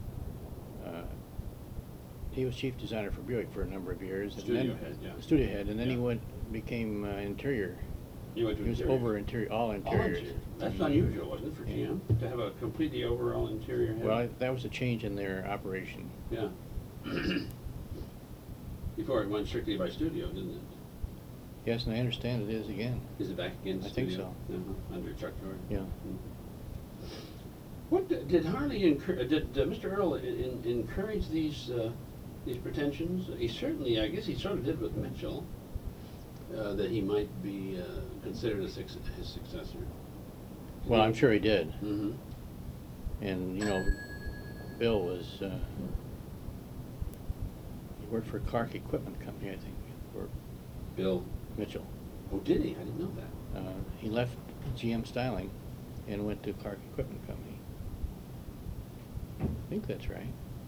chief designer for Buick for a number of years. Studio and then, head, yeah. Studio head, and then Yeah. he became interior. You went to He was interior. over all All interiors. interior. That's unusual, wasn't it, for Yeah. GM? To have a completely overall interior head? Well, that was a change in their operation. Yeah. Before it went strictly by studio, didn't it? Yes, and I understand it is again. Is it back again? I think studio? so. Under Chuck Jordan? Yeah. What did Harley did Mr. Earl encourage these pretensions? He certainly, I guess, he sort of did with Mitchell, that he might be considered his successor. Well, I'm sure he did. Mm-hmm. And, you know, Bill was, he worked for Clark Equipment Company, I think, for Bill. Mitchell. Oh, did he? I didn't know that. He left GM Styling and went to Clark Equipment Company. I think that's right.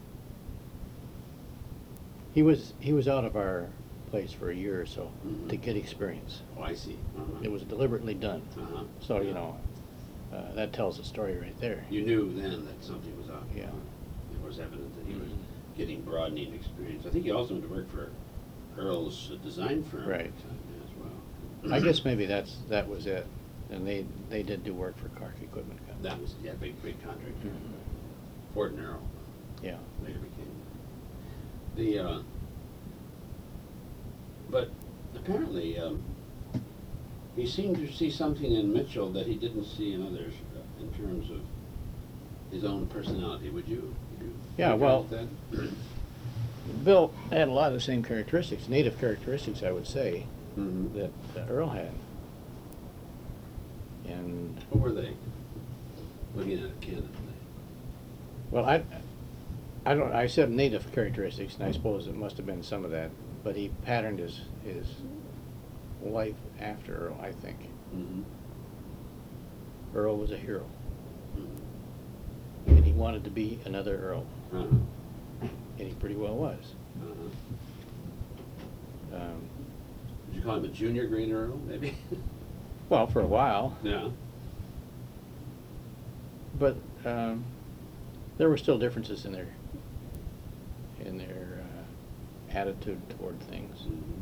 He was out of our place for a year or so Mhm. to get experience. Oh, I see. Uh-huh. It was deliberately done. Uh-huh. So, Yeah. you know, that tells the story right there. You knew then that something was up. Yeah. It was evident that he was Mhm. getting broadening experience. I think he also went to work for Earl's design firm Right. as well. I guess maybe that was it. And they did do work for Clark Equipment Company. That was, yeah, big contractor. Mhm. Ford and Arrow Yeah. later became. The, but apparently, he seemed to see something in Mitchell that he didn't see in others in terms of his own personality. Would you Yeah, agree well- with that? Bill had a lot of the same characteristics, native characteristics, I would say, Mhm. that Earl had. And, What were they? Looking at it candidly. well, I said native characteristics, and I suppose it must have been some of that, but he patterned his life after Earl, I think. Mm-hmm. Earl was a hero, Mm-hmm. and he wanted to be another Earl, Uh-huh. and he pretty well was. Uh-huh. Would you call him a junior Green Earl, maybe? Well, for a while, Yeah. but there were still differences in their attitude toward things. Mm-hmm.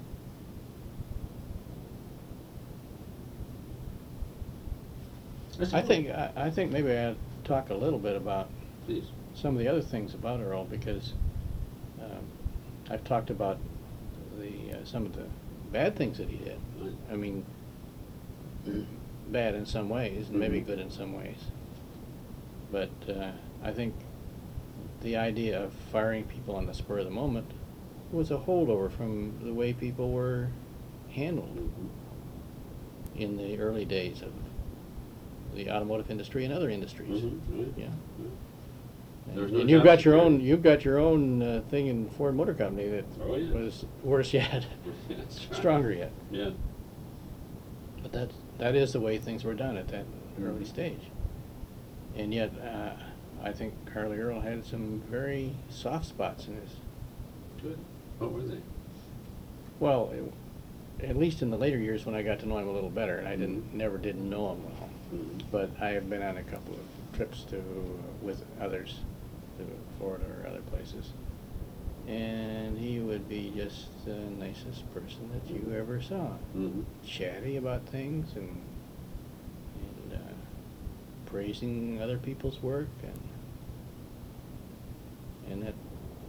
I think maybe I ought to talk a little bit about Please. some of the other things about Earl, because I've talked about some of the bad things that he did. Right. I mean, bad in some ways, and maybe Mhm. good in some ways. But I think the idea of firing people on the spur of the moment was a holdover from the way people were handled Mm-hmm. in the early days of the automotive industry and other industries. Mm-hmm. Right. Yeah. Yeah. There was And, no and you've job got your security. own you've got your own thing in Ford Motor Company that Oh, yeah. was worse yet, That's right. stronger yet. Yeah. But that is the way things were done at that early Mhm. stage. And yet, I think Harley Earl had some very soft spots in his. Good. What were they? Well, at least in the later years when I got to know him a little better, and I Mhm. never did know him well. Mhm. But I have been on a couple of trips with others to Florida or other places, and he would be just the nicest person that you ever saw. Mm-hmm. Chatty about things and praising other people's work, and that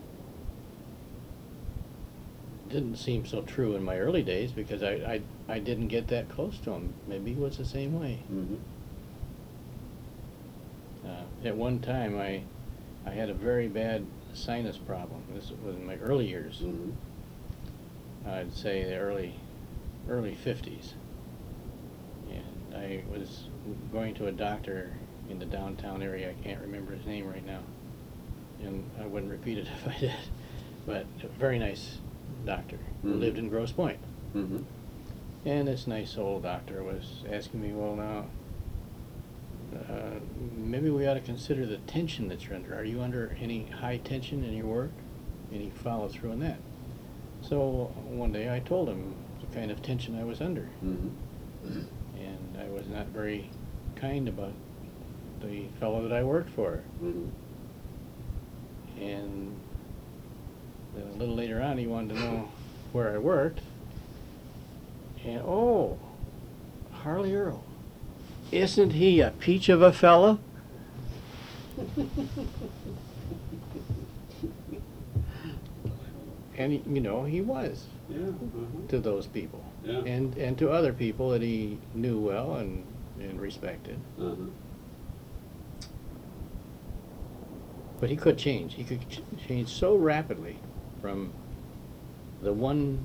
didn't seem so true in my early days because I didn't get that close to him. Maybe he was the same way. Mm-hmm. At one time, I had a very bad sinus problem. This was in my early years. Mm-hmm. I'd say the early 50s. And I was going to a doctor in the downtown area. I can't remember his name right now. And I wouldn't repeat it if I did. But a very nice doctor who Mhm. lived in Grosse Pointe. Mm-hmm. And this nice old doctor was asking me, well, now, maybe we ought to consider the tension that you're under. Are you under any high tension in your work? Any follow through on that? So one day I told him the kind of tension I was under. Mm-hmm. And I was not very kind about the fellow that I worked for. Mm-hmm. And then a little later on he wanted to know where I worked. And oh, Harley Earl. Isn't he a peach of a fella? And he was Yeah. Uh-huh. to those people. Yeah. and to other people that he knew well and respected. Uh-huh. But he could change. He could change so rapidly from the one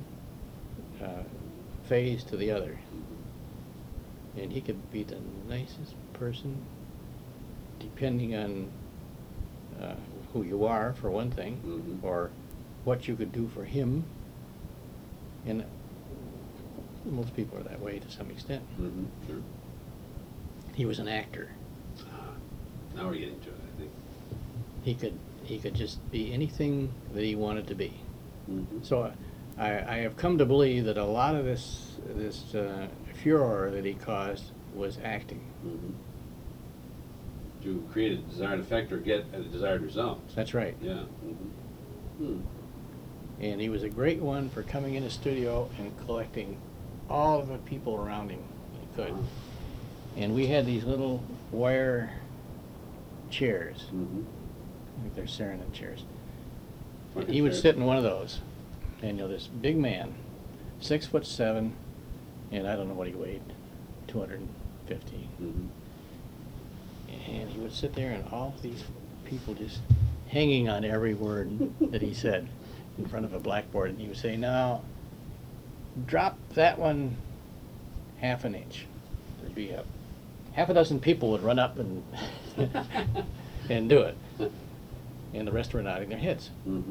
phase to the other. And he could be the nicest person, depending on who you are, for one thing, Mhm. or what you could do for him. And most people are that way to some extent. Mm-hmm. Sure. He was an actor. Now we're getting to it, I think. He could just be anything that he wanted to be. Mm-hmm. So I have come to believe that a lot of this furor that he caused was acting. Mm-hmm. To create a desired effect or get a desired result. That's right. Yeah. Mm-hmm. Hmm. And he was a great one for coming in the studio and collecting all of the people around him he could. Wow. And we had these little wire chairs. Mm-hmm. I think they're Saarinen chairs. Fucking He would chairs. sit in one of those. And this big man, 6'7", and I don't know what he weighed, 250. Mm-hmm. And he would sit there and all of these people just hanging on every word that he said in front of a blackboard. And he would say, "Now, drop that one half an inch." There'd be half a dozen people would run up and and do it. And the rest were nodding their heads. Mm-hmm.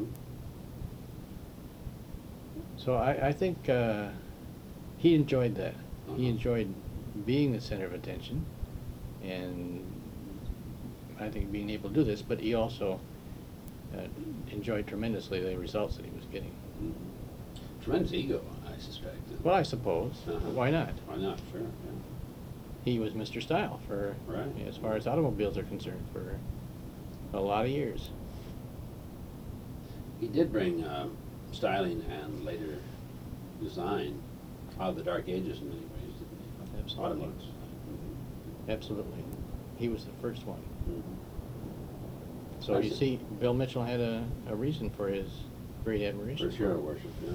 So I think he enjoyed that. He Uh-huh. enjoyed being the center of attention, and I think being able to do this, but he also enjoyed tremendously the results that he was getting. Mm-hmm. Tremendous ego, I suspect. Well, I suppose. Uh-huh. Why not? Why not? Sure. Yeah. He was Mr. Style for, Right. as far as automobiles are concerned, for a lot of years. He did bring styling and later design out of the Dark Ages in many ways, didn't he? Absolutely. Automotives. Absolutely. He was the first one. Mm-hmm. So I you see. see, Bill Mitchell had a reason for his great admiration. For hero worship, yeah.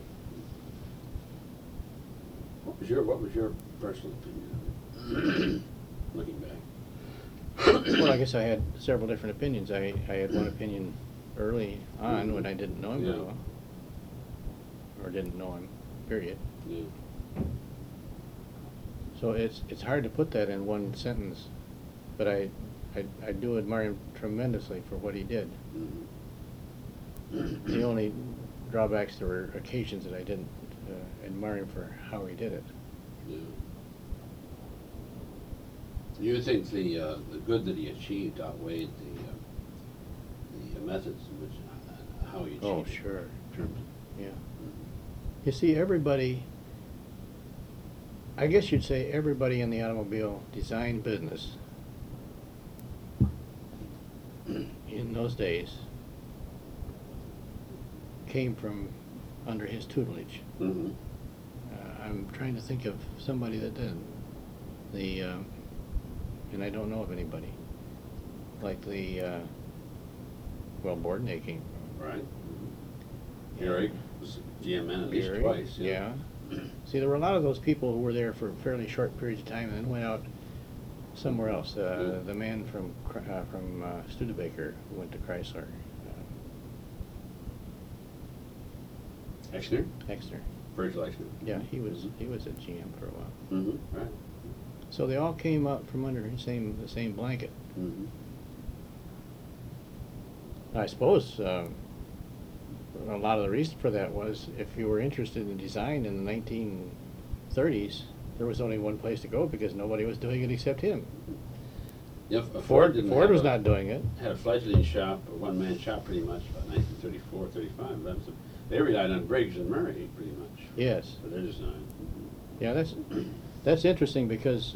What was your personal opinion? Looking back. Well, I guess I had several different opinions. I had one opinion early on when I didn't know him very Yeah. well, or didn't know him, period. Yeah. So it's hard to put that in one sentence, but I do admire him tremendously for what he did. Mm-hmm. The only drawbacks, there were occasions that I didn't admire him for how he did it. Yeah. You think the good that he achieved outweighed the methods in which how he achieved Oh, it? sure. Sure. Yeah. Mhm. You see, everybody, I guess you'd say everybody in the automobile design business in those days came from under his tutelage. Mhm. I'm trying to think of somebody that didn't. And I don't know of anybody. Like Borden came from. Right. Yeah. Gehrig was GM man at least Gehrig, twice. yeah. See, there were a lot of those people who were there for fairly short periods of time and then went out somewhere else. Yeah. The man from Studebaker who went to Chrysler, Exner? Exner. Virgil Exner. Yeah, he was Mhm. at GM for a while. Mm-hmm. Right. So they all came up from under the same blanket. Mm-hmm. I suppose a lot of the reason for that was if you were interested in design in the 1930s, there was only one place to go because nobody was doing it except him. Yeah, Ford didn't was have not doing it. Had a fledgling shop, a one-man shop pretty much, about 1934, 35. They relied on Briggs and Murray pretty much Yes. for their design. Yeah, that's interesting because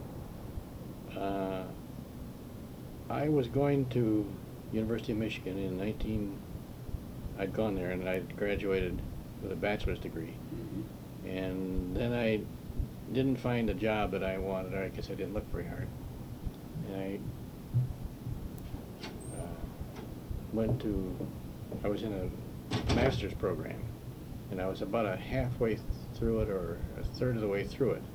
I was going to University of Michigan in I'd gone there and I'd graduated with a bachelor's degree. Mm-hmm. And then I didn't find a job that I wanted, or I guess I didn't look very hard. And I was in a master's program, and I was about halfway through it, or a third of the way through it.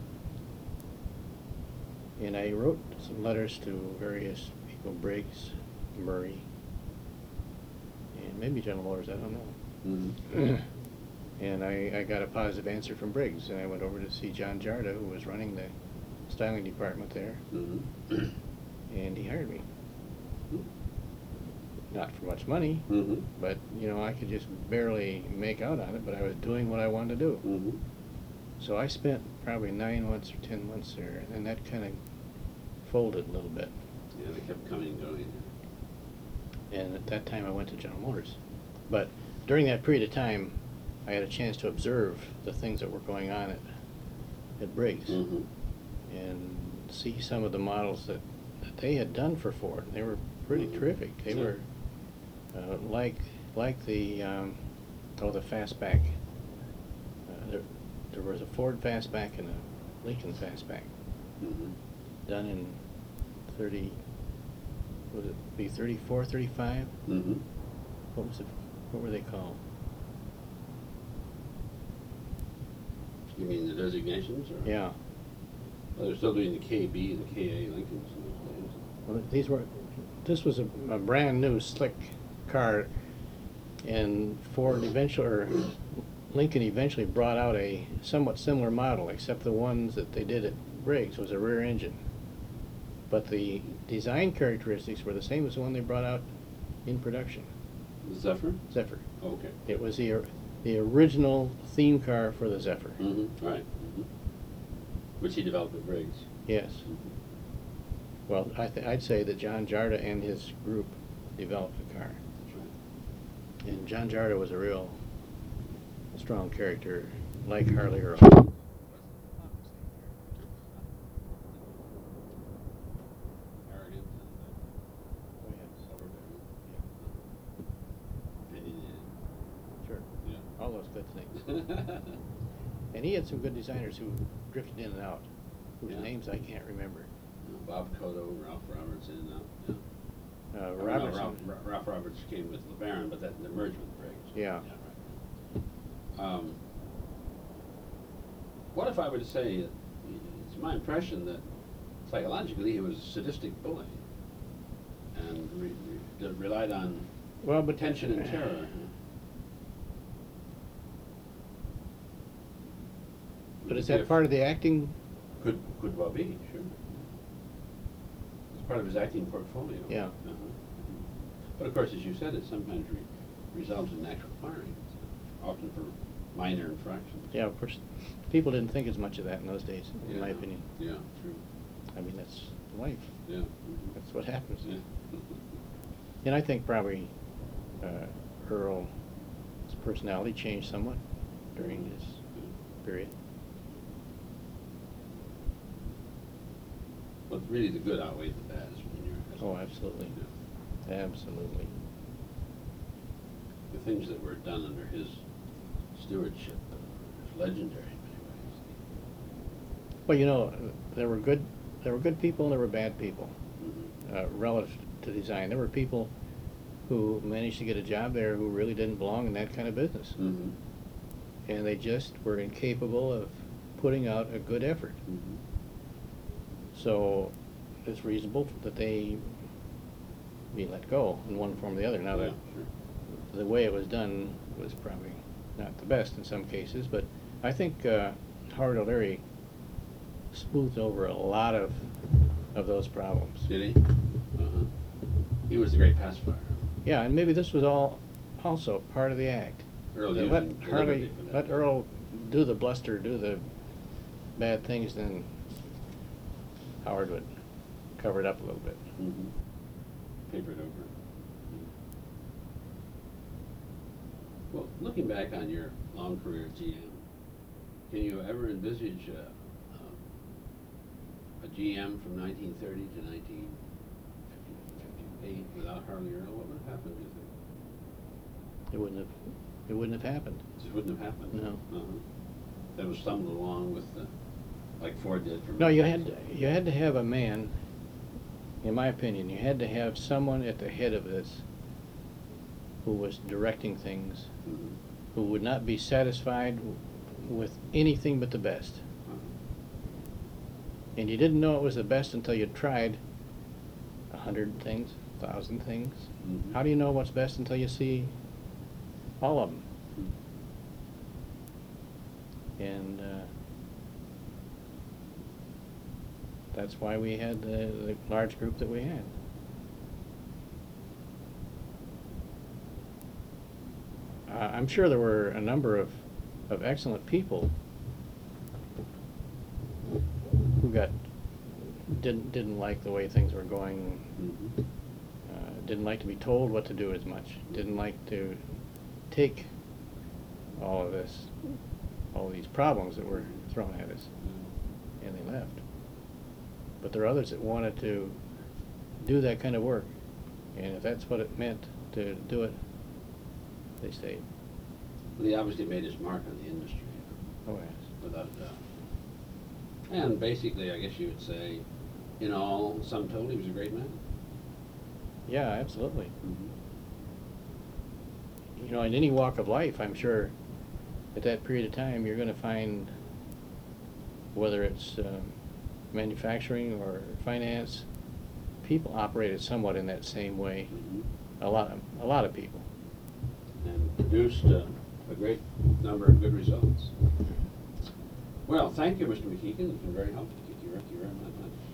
And I wrote some letters to various people, Briggs, Murray, and maybe General Motors, I don't know. Mm-hmm. And I got a positive answer from Briggs, and I went over to see John Jarda, who was running the styling department there, Mm-hmm. and he hired me. Not for much money, Mm-hmm. but, you know, I could just barely make out on it, but I was doing what I wanted to do. Mm-hmm. So I spent probably 9 months or 10 months there, and then that kind of folded a little bit. Yeah, they kept coming and going. And at that time I went to General Motors. But during that period of time, I had a chance to observe the things that were going on at Briggs, Mm-hmm. and see some of the models that they had done for Ford. They were pretty terrific. They Yeah. were like the the Fastback. There was a Ford Fastback and a Lincoln Fastback Mm-hmm. done in 30, would it be 34, 35? Mm-hmm. What were they called? You mean the designations? Or? Yeah. Well, they're still doing the KB and the KA Lincolns in those days. Well, this was a brand new slick car, and Ford eventually, or Lincoln eventually brought out a somewhat similar model, except the ones that they did at Briggs was a rear engine. But the design characteristics were the same as the one they brought out in production. The Zephyr? Zephyr. Okay. It was the original theme car for the Zephyr. Mm-hmm. Right. Mm-hmm. Which he developed at Briggs. Yes. Mm-hmm. Well, I'd say that John Jarda and his group developed the car. That's right. And John Jarda was a real strong character, like Harley Earl. Arrogant and overbearing. Opinionated. Sure. Yeah. All those good things. And he had some good designers who drifted in and out, whose Yeah. names I can't remember. Bob Cotto, Ralph Robertson. Yeah. Robertson. Ralph Roberts came with LeBaron, but that merged with Briggs. Yeah. Right. What if I were to say, it's my impression that psychologically he was a sadistic bully and relied on Well, but tension and terror. But is that part of the acting? Could well be, sure. It's part of his acting portfolio. Yeah. Uh-huh. But of course, as you said, it sometimes results in actual firings, often for minor infractions. Yeah, of course. People didn't think as much of that in those days, in my Yeah. opinion. Yeah, true. I mean, that's life. Yeah. Mhm. That's what happens. Yeah. And I think probably Earl's personality changed somewhat during this period. But really, the good outweighed the bad is when you're. Oh, absolutely. Yeah. Absolutely. The things that were done under his stewardship are legendary in many ways. Well, you know, there were good people and there were bad people Mm-hmm. relative to design. There were people who managed to get a job there who really didn't belong in that kind of business, Mm-hmm. and they just were incapable of putting out a good effort. Mm-hmm. So it's reasonable that they be let go in one form or the other. Now, Yeah, that sure. the way it was done was probably not the best in some cases, but I think Howard O'Leary smoothed over a lot of those problems. Did he? Uh-huh. He was the great pacifier. Yeah, and maybe this was all also part of the act. Earl Let using deliberately for that. let Earl do the bluster, do the bad things, then Howard would cover it up a little bit. Mm-hmm. Papered over. Well, looking back on your long career at GM, can you ever envisage a GM from 1930 to 1958 without Harley Earl? What would have happened, do you think? It wouldn't have happened. It just wouldn't have happened. No. Uh-huh. That was stumbled along with, like Ford did for No, many you years. had to have a man, in my opinion, you had to have someone at the head of this who was directing things, Mhm. who would not be satisfied with anything but the best. And you didn't know it was the best until you tried 100 things, 1,000 things. Mhm. How do you know what's best until you see all of them? And that's why we had the large group that we had. I'm sure there were a number of excellent people who didn't like the way things were going, Mhm. didn't like to be told what to do as much, didn't like to take all these problems that were thrown at us, and they left. But there are others that wanted to do that kind of work, and if that's what it meant to do it, they stayed. Well, he obviously made his mark on the industry, Oh yes. without a doubt. And basically, I guess you would say, in all, sum total, he was a great man. Yeah, absolutely. Mm-hmm. You know, in any walk of life, I'm sure at that period of time you're going to find, whether it's manufacturing or finance, people operated somewhat in that same way. Mm-hmm. A lot of people. And produced a great number of good results. Well, thank you, Mr. McKeegan. It's been very helpful. Thank you very much.